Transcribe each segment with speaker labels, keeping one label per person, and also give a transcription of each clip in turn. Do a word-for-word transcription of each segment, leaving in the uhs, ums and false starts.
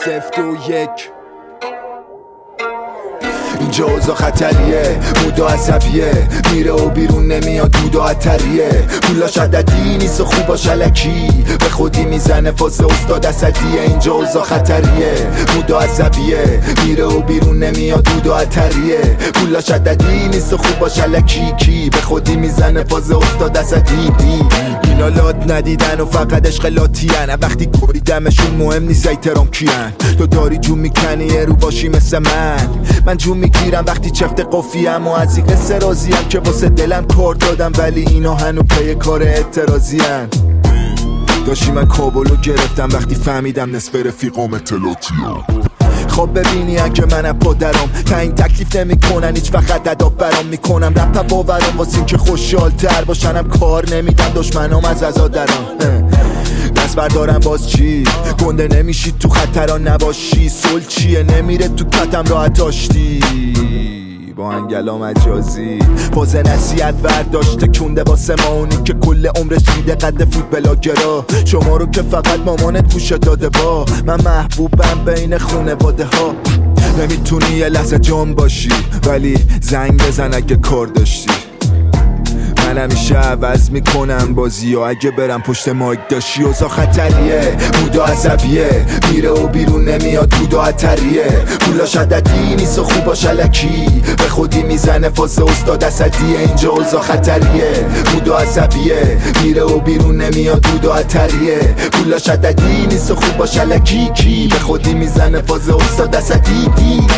Speaker 1: سفت و یک. اینجا اوضاع خطریه، مودا عصبیه، میره و بیرون نمیاد دود و عطریه. پولاش عددی نیست و خوباش علکی، به خودی میزنه فاز استاد اسدیه. اینجا اوضاع خطریه، مودا عصبیه، میره و بیرون نمیاد دود و عطریه. پولاش عددی نیست و خوباش علکی، کی به خودی میزنه فاز استاد اسدی. اینا لات ندیدن و فقط عشق لاتیان، وقتی کوری دمشون مهم نیست احترام کیان. تو داری جون میکنی رو باشی مثل من، من جون میگیرم وقتی چفت قفیم و از این قصه راضیم که واسه دلم کار دادم، ولی اینا هنو پی کار اعتراضی هن. داشتی من کابلو گرفتم وقتی فهمیدم نصف رفیقام اطلاعاتی خب ببینی که من اپا درام تا این تکلیف نمی کنن هیچ وقت اداب برام میکنم. رپ باورم واسه این که خوشحال تر باشنم کار نمیدم دشمنام از ازا درام. دست بردارم باز چی گنده نمیشید تو خطران نباشی. سل چیه نمیره تو کتم راحت داشتی با انگلا مجازی. باز نصیحت ورداشته کنده واسه ماونی که کل عمرش دیده قد فوتبلاگرا. شما رو که فقط مامانت گوشه داده با من محبوبم بین خونواده ها. نمیتونی یه لحظه جان باشی ولی زنگ بزن اگه کار داشتی. من همیشه عوض میکنم بازی و اگه برم پشت مایک داشتی. اوضاع خطریه، مودا عصبیه، میره و بیرون نمیاد دود و عطریه. پولاش عددی نیست و خوباش علکی، به خودی میزنه فاز استاد اسدیه. اینجا اوضاع خطریه، مودا عصبیه، میره و بیرون نمیاد دود و عطریه. پولاش عددی نیست و خوباش علکی، کی به خودی میزنه فاز استاد اسدی.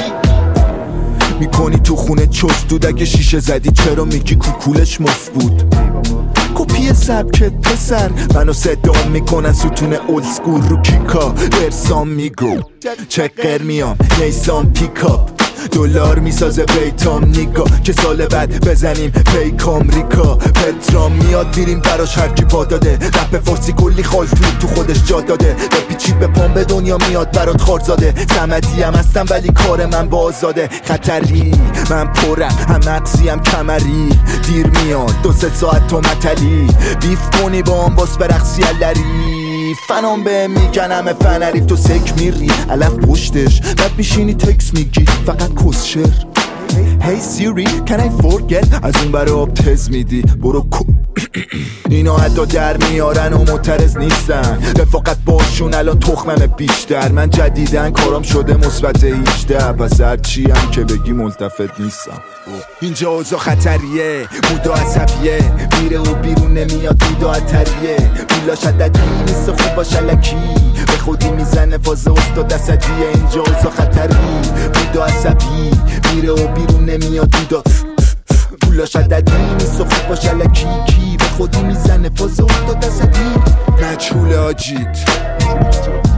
Speaker 1: میکنی تو خونه چست دود اگه شیشه زدی چرا میگی کوکولش مفت بود. کپی سبکت پسر منو صدا میکنن ستون اولد سکول رو کیکا. برسام میگو چقر میام نیسان پیکاپ دلار میسازه بیتام نیگا که سال بعد بزنیم پیک آمریکا. پدرام میاد میریم براش هرکی پا داده. رپ فارسی کلی خالفور تو خودش جا داده. بپیچی به پام به دنیا میاد برات خار زاده. سمدی هم هستم ولی کار من بازاده. خطری من پرم هم مقصی هم کمری. دیر میاد دو سه ساعت تو متلی بیف کنی با هم باس برقصی الری. فنام به میگنم فنریف تو سک میری علف پشتش بعد میشینی تکس میگی فقط کسشر. Hey Siri can I forget از اون برا آب تز میدی برو کو. اینا حتی در میارن و معترض نیستن رفاقت باشون الان تخمم بیشتر. من جدیدن کارام شده مثبت هجده پس هرچی هم که بگی ملتفت نیستم. اینجا اوضاع خطریه، مودا عصبیه، میره و بیرون نمیاد دود و عطریه. پولاش عددی نیست و خوباش علکی، به خودی میزنه فاز استاد اسدیه. اینجا اوضاع خطری، مودا عصبی، میره و بیرون نمیاد دود. پولاش عددی نیست و خوباش علکی، کی به خودی میزنه فاز استاد اسدی. مجهول آجید